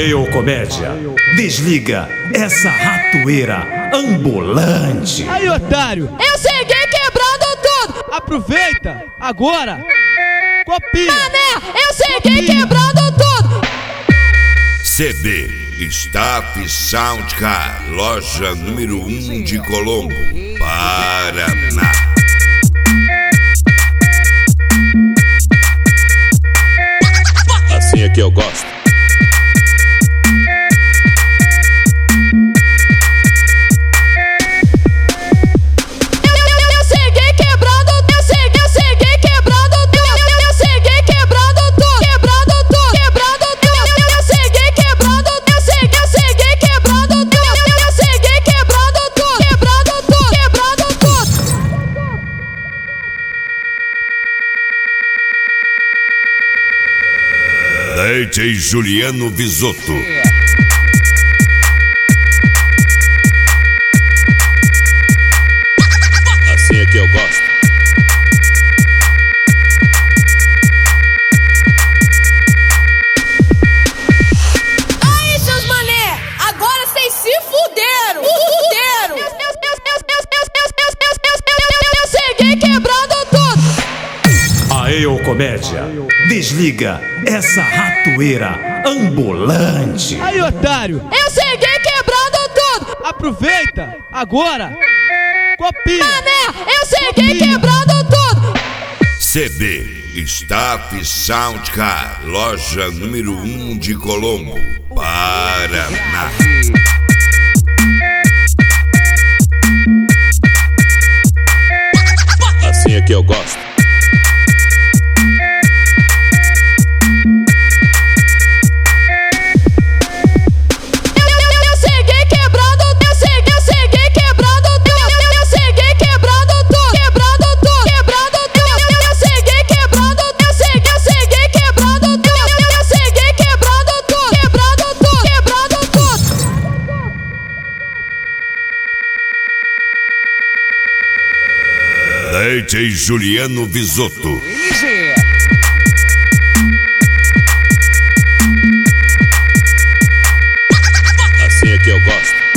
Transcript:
Aê, ô comédia, desliga essa ratoeira ambulante. Aí, otário, Eu cheguei quebrando tudo. aproveita agora. Copia. Mané, eu cheguei quebrando tudo. CD Staff Soundcar, loja número 1 de Colombo, Paraná. Assim é que eu gosto. Eu cheguei quebrando, eu cheguei quebrando tudo. Eu cheguei quebrando tudo, quebrando tudo, quebrando tudo. Eu cheguei quebrando, eu cheguei quebrando tudo. Eu cheguei quebrando tudo, quebrando tudo, quebrando tudo. DJ Juliano Visotto. Assim é que eu gosto. Aí, seus mané, agora vocês se fuderam. Eu cheguei quebrando tudo. Aê, ô comédia, desliga essa ratoeira ambulante. Aí, otário, Eu cheguei quebrando tudo. aproveita agora. Copia. Mané, eu cheguei quebrando tudo. CD Staff Soundcar, loja número 1 de Colombo, Paraná. Assim é que eu gosto. Eu cheguei quebrando, eu cheguei quebrando tudo. Eu cheguei quebrando tudo, quebrando tudo, quebrando tudo. Eu cheguei quebrando, eu cheguei quebrando tudo. Eu cheguei quebrando tudo, quebrando tudo, quebrando tudo. DJ Juliano Visotto. Assim é que eu gosto.